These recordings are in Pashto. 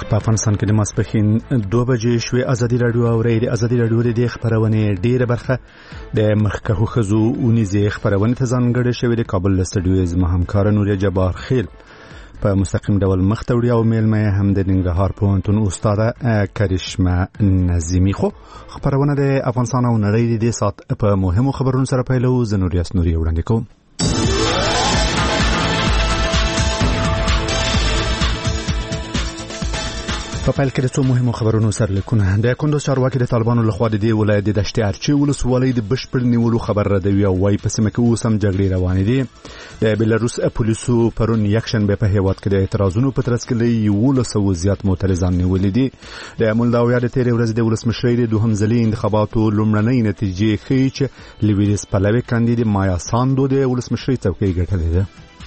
وخت په افغانستان کې د ماسپښین 2 بجې شوې. ازادي راډیو اوري د ازادي راډیو د خبرونه ډیره برخه د مخکښو خزو اونیزه خبرونه ته ځانګړې شوې د کابل استودیو زما همکار نوریا جبار خیل په مستقیم ډول مختوړي او میلمه هم د ننګرهار پوهنتون استاده کرشمه نظیمی. خو خبرونه د افغانستان او نړۍ د سات په مهمو خبرونو سره پیلو. زنوریاس نوري وړاندې کوم. په پیل کې د څو مهمو خبرونو سرلیکونه. د کندوز چارواکي د طالبانو لخوا د دې ولایت د دشت ارچي ولسوالۍ د بشپړ نیولو خبر ردوي او وايي په سیمه کې اوس هم جګړې روانې دي. د بلاروس پولیسو پرون یکشنبه په هیواد کې د اعتراضونو په ترڅ کې 100 زیات معترضان نیولې دي. د مولداویا د تیرې ورځې د ولسمشرۍ د دوهم ځلي انتخاباتو لومړنۍ نتیجې ښیي چې لیویس پلوي کاندید مایا ساندو د ولسمشرۍ څوکۍ ګټلې ده.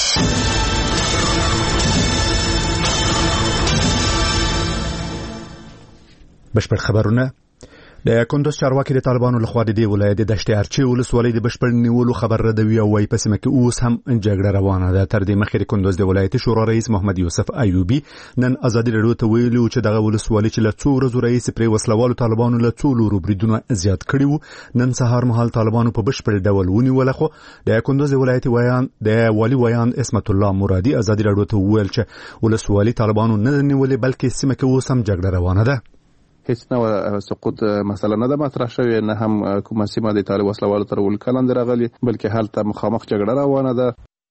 بشپړ خبرونه. د کندوز چارواکي د طالبانو لخوا د دې ولایت د دشت ارچي ولسوالۍ د بشپړ نیولو خبر ردوي او وايي په سیمه کې اوس هم جګړه روانه ده. تر دې مخکې د کندوز د ولایت شورا رئیس محمد یوسف ایوبي نن ازادي راډیو ته ویلي چې دغه ولسوالۍ چې له څو ورځو رئیس پرې وسلوالو طالبانو له څو لورو بریدونه زیات کړي وو نن سهار مهال طالبانو په بشپړ ډول ونیول. خو د کندوز ولایت د والي ویان اسمت الله مرادي ازادي راډیو ته ویل چې ولسوالۍ طالبانو نه نیولې بلکې سیمه کې اوس هم جګړه روانه ده. هیڅ نوع سقوط مثلا نه ده مطرح شوی، نه هم کومه سیمه د طالب وسلوالو تر ولکه لاندې راغلي، بلکې هلته مخامخ جګړه روانه ده.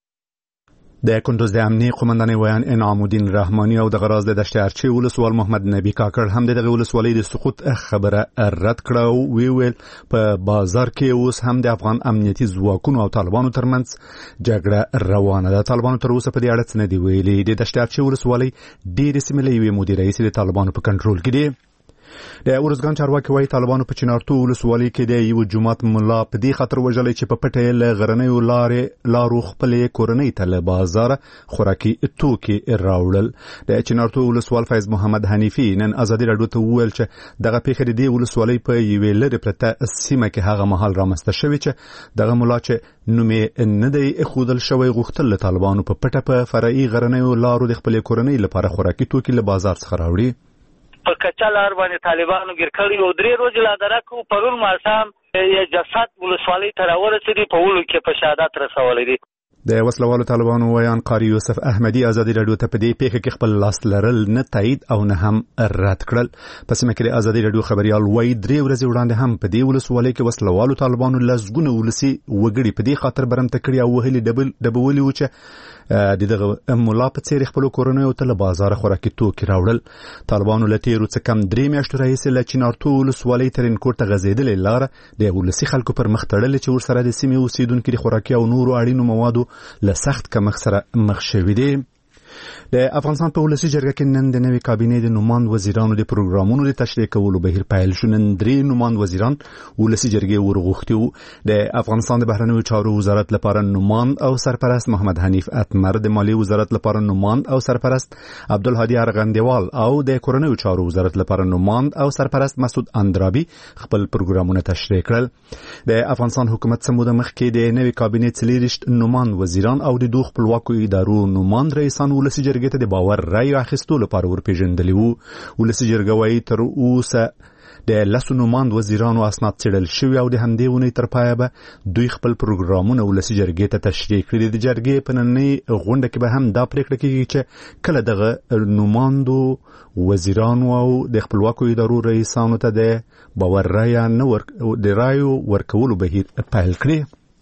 د کندوز د امنیه قومندان ویان انعام الدین رحمانی او د غراز د دشت ارچي ولسوال محمد نبی کاکړ هم دغه ولسوالۍ د سقوط خبره رد کړه او ویل په بازار کې اوس هم د افغان امنیتي ځواکونو او طالبانو ترمنځ جګړه روانه ده. طالبانو تر اوسه په دې اړه څه نه دی ویلي. د دشت ارچي ولسوالۍ ډېرې سیمې له یوې مودې رئیس د طالبانو په کنټرول کې دي. د اورزګان چارواکي وايي طالبانو په چنارتو ولسوالۍ کې د یو جماعت ملا په دې خاطر وژلې چې په پټه له غرنیو لارو خپلې کورنۍ ته له بازار خوراکي توکي راوړل. د چنارتو ولسوال فیض محمد حنیفي نن ازادي راډیو ته وویل چې دغه پیښه د دې ولسوالۍ په یوې لرې پرته سیمه کې هغه مهال رامنځته شوې چې دغه ملا چې نوم نه دی ښودل شوی غوښتل له طالبانو په پټه په فرعي غرنیو لارو د خپلې کورنۍ لپاره خوراکي توکي له بازار څخه راوړي. په کچالار باندې طالبانو ګیر کړی او 3 ورځې لا درکو پرون ماښام یې جسد ولسوالۍ ته راورسېدی په ولو کې په شهادت رسولی دی. د وسلوالو طالبانو ویان قاری یوسف احمدی ازادي راډیو ته په دې پیښه کې خپل لاس لرل نه تایید او نه هم رد کړل. په سیمه کې د ازادي راډیو خبريال وایي 3 ورځې وړاندې هم په دې ولسوالۍ کې وسلوالو طالبانو لزګونه ولسی وګړي په دې خاطر برمته کړی او وهلي ډبولي و چې دغه مولا په څیر خپل کورنۍ او تل بازار خوراکي توکي راوړل. طالبانو له تیرو څخه کم 3 میاشتې راهیسې له چنارتو ولسوالۍ ترین کوټ ته غځېدلې لار د ولسی خلکو پر مخ تړلې چې ورسره د سیمې اوسیدونکو د خوراکي او نورو اړینو موادو له سخت کمښت سره مخ شوي دي. د افغانستان په ولسی جرګه کې نن د نوې کابینې د نوماند وزیرانو د پروګرامونو د تشریح کولو بهیر پیل شو. نن 3 نوماند وزیران ولسی جرګې ورغوښتي وو. د افغانستان د بهرنیو چارو وزارت لپاره نوماند او سرپرست محمد حنیف اتمر، د مالی وزارت لپاره نوماند او سرپرست عبدالهادي ارغندیوال او د کورنیو چارو وزارت لپاره نوماند او سرپرست مسعود اندرابي خپل پروګرامونه تشریح کړل. د افغانستان حکومت سموده مخکې د نوې کابینې 4 نوماند وزیران او د دوه خپلواکو ادارو نوماند رئیسان ولسی جرګې ته د باور رای اخیستو لپاره ورپېژندلي وو. ولسی جرګه وايي تر اوسه د 10 نوماند وزیرانو اسناد څېړل شوي او د همدې اونۍ تر پایه به دوی خپل پروګرامونه ولسی جرګې ته تشریح کړي. د جرګې په نننۍ غونډه کې به هم دا پریکړه کېږي چې کله دغه نوماندو وزیرانو او د خپلواکو ادارو رئیسانو ته د باور رای نه د رایو ورکولو بهیر پیل کړي.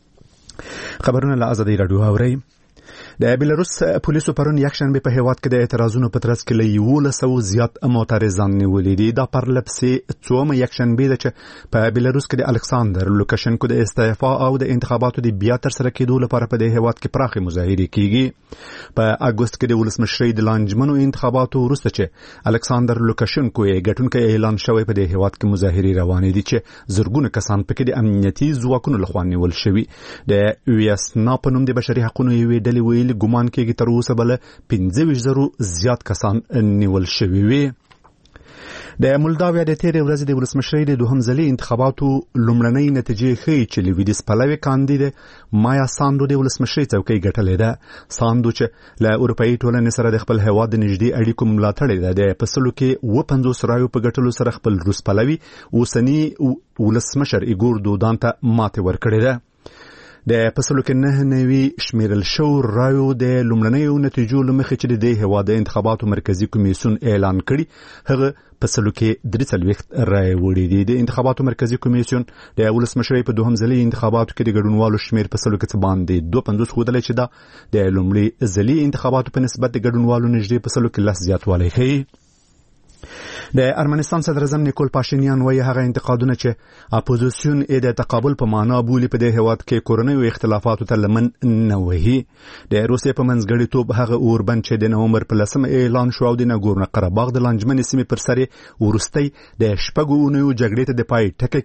خبرونه له ازادي راډیو اورئ. د بلاروس پولیسو پرون یکشنبه په هیواد کې د اعتراضونو په ترڅ کې له 100 زیات معترضان نیولې دي. دا پرلپسې څومره یکشنبه ده چې په بلاروس کې د الکساندر لوکاشنکو د استعفا او د انتخاباتو د بیا تر سره کېدو لپاره په دې هیواد کې پراخه مظاهره کیږي. په اگست کې د ولسمشرۍ د لانجمنو انتخاباتو وروسته چې الکساندر لوکاشنکو یې ګټونکو اعلان شوی په دې هیواد کې مظاهره روانې دي چې زرګونه کسان پکې د امنیتي ځواکونو لخوا نیول شوي. د ویسنا په نوم د بشري حقوقو یوې ډلې ویلي ګمان کېږي تر اوسه بل 25,000 زیات کسان نیول شوي وي. د مولداویا د تیرې ورځې د ولسمشرۍ د دوهم ځلي انتخاباتو لومړنۍ نتیجې ښیي چې لویدیځ پلوي کاندید مایا ساندو د ولسمشرۍ څوکۍ ګټلې ده. ساندو چې له اروپאי ټولنې سره د خپل هیواد د نږدې اړیکو ملاتړ ده، د پسلو کې 50 رایو په ګټلو سره خپل روس پلوي اوسنی ولسمشر ایګور دودان ته ماتې ورکړې ده. د پسلو کې 9 نوي شمیرل شو رایو د لومړنیو نتیجو لمخې چې د هیواد انتخاباتو مرکزی کمیسیون اعلان کړي، هغه پسلو کې 43 رای وړي دي. د انتخاباتو مرکزی کمیسیون د ولسمشرۍ په دوهم ځلي انتخاباتو کې د ګډونوالو شمیر پسلو کې باندې 52 خودلې چې دا د لومړي ځلي انتخاباتو په نسبت د ګډونوالو نږدې پسلو کې لس زیاتوالی ښیي. د ارمنستان صدر اعظم نیکول پاشینیان وایي هغه انتقادونه چې اپوزیسیون یې د تقابل په معنا بولي په دې هیواد کې کورنیو اختلافاتو ته لمن نه وهي. د روسیې په منځګړیتوب هغه اوربند چې د نومبر په 10 اعلان شو او د ناګورنو قره باغ د لانجمنې سیمې پر سر ورستۍ د شپږو اونیو جګړې ته د پای ټکی